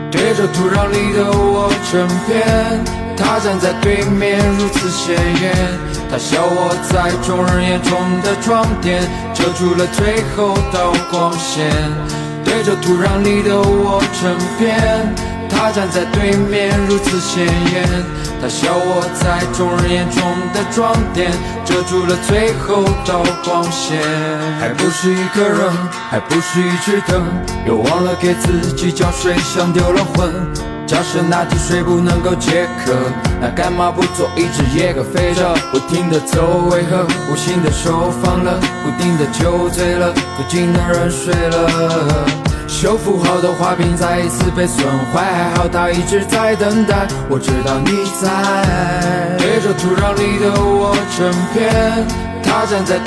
对着土壤里的我成片，他站在对面如此显眼，他笑我在众人眼中的装点，遮住了最后道光线。对着土壤里的我成片，他站在对面如此显眼，他笑我在众人眼中的装点，遮住了最后道光线。还不是一个人，还不是一盏灯，又忘了给自己浇水，像丢了魂。假设那滴水不能够解渴，那干嘛不做一只野鸽，飞着不停地走？为何无形的手放了，不停地酒醉了，附近的人睡了。修复好的花瓶再一次被损坏，还好它一直在等待，我知道你在。对着土壤里的我成片，他站在